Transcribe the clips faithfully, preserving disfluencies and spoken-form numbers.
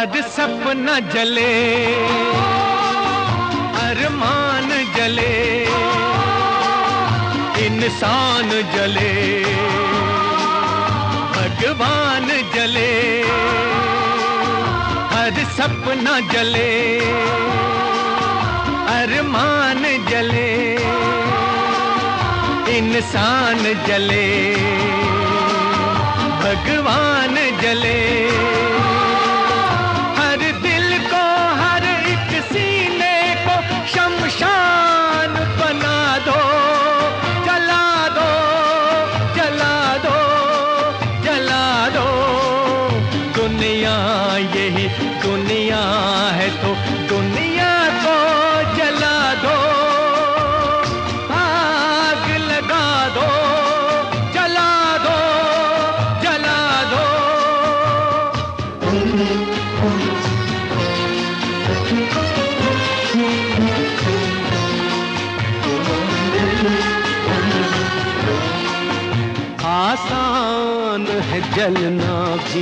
हर सपना जले, अरमान जले, इंसान जले, भगवान जले, हर सपना जले, अरमान जले, इंसान जले, भगवान जले। हर दिल को, हर एक सीने को शमशान बना दो, जला दो, जला दो, जला दो। दुनिया यही दुनिया है तो दुनिया को जला दो, आग लगा दो, जला दो, जला दो। आसान है जलना भी,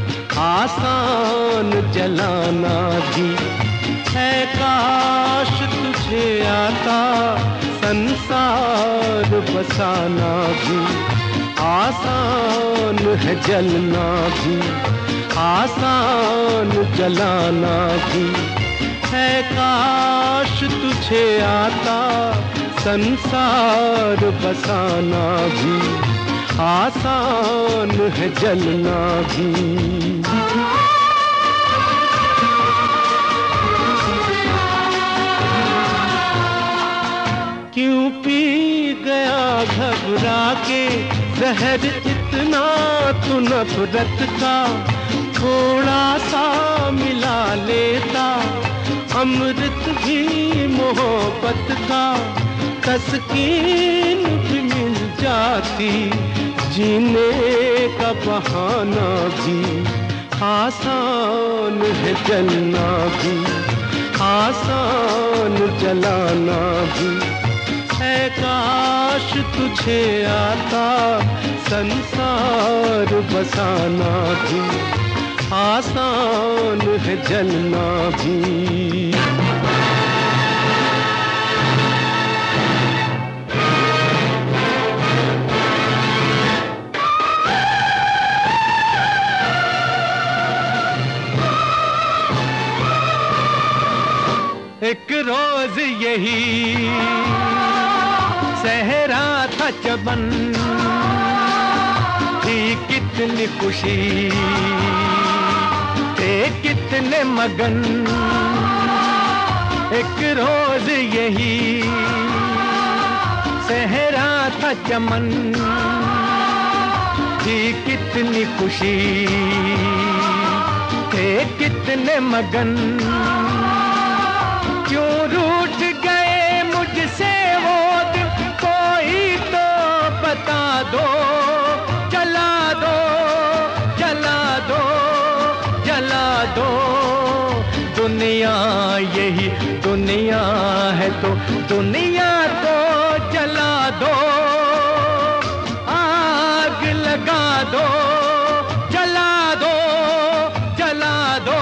आसान जलाना भी, है काश तुझे आता संसार बसाना भी। आसान है जलना भी, आसान जलाना भी, है काश तुझे आता संसार बसाना भी। आसान है जलना भी। क्यों पी गया घबरा के जहर इतना तू नफरत का, थोड़ा सा मिला लेता अमृत भी मोहब्बत का। तस्कीन भी मिल जाती, जीने का बहाना भी। आसान है जलना भी, आसान जलाना भी, है काश तुझे आता संसार बसाना भी। आसान है जलना भी। एक रोज यही सहरा था चमन, थी कितनी खुशी, थे कितने मगन। एक रोज यही सहरा था चमन, थी कितनी खुशी, थे कितने मगन। क्यों रूठ गए मुझसे वो दिन, कोई तो बता दो, जला दो, जला दो, जला दो। दुनिया यही दुनिया है तो दुनिया को जला दो, आग लगा दो, जला दो, जला दो।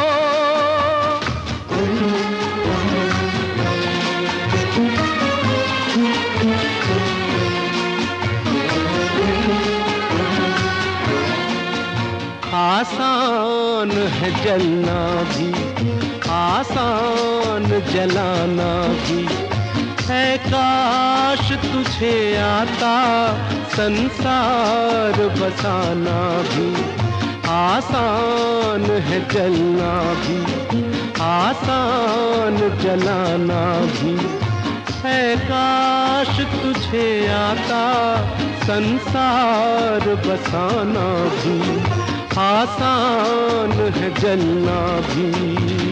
आसान है जलना भी, आसान जलाना भी, है काश तुझे आता संसार बसाना भी। आसान है जलना भी, आसान जलाना भी, है काश तुझे आता संसार बसाना भी। आसान है जलना भी।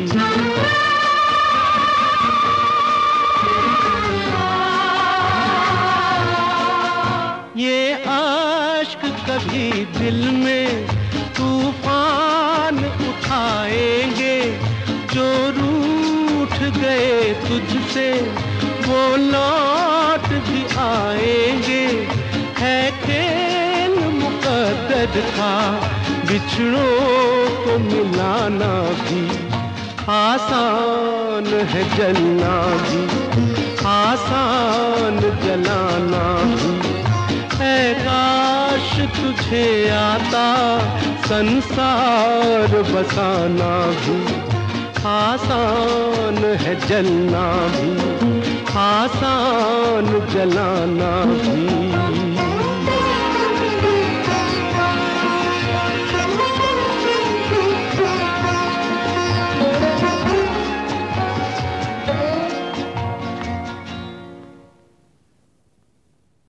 ये आश्क कभी दिल में तूफान उठाएंगे, जो रूठ गए तुझसे वो लौट भी आएंगे। है खेल मुकद्दर था बिछड़ों को मिलाना भी आसान है, जलना भी आसान, जलाना भी। ऐ काश तुझे आता संसार बसाना भी आसान है, जलना भी आसान, जलाना भी।